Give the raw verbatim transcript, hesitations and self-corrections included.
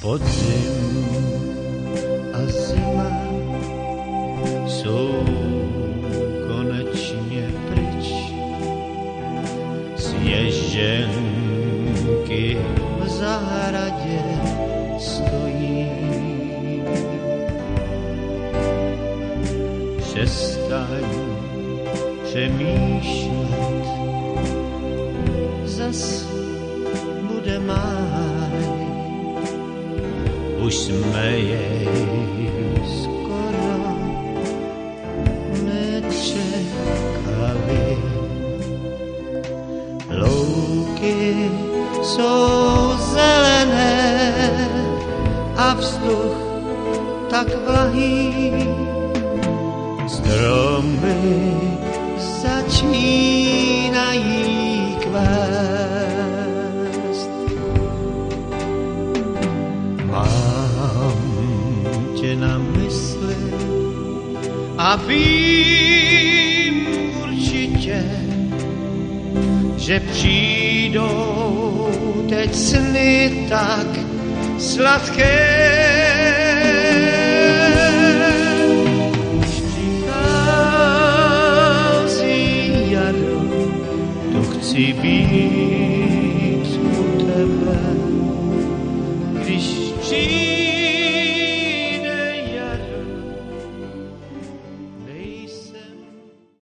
Podzim a zima sú konečne preč. Sneženky v záhrade stojí. Přestaň přemýšlet, zas bude máj. Už jsme jej skoro nečekali. Louky jsou zelené a vzduch tak vlahý. Stromy začínají kvést. Mám tě na mysli a vím určitě, že přijdou teď sny tak sladké. Chci být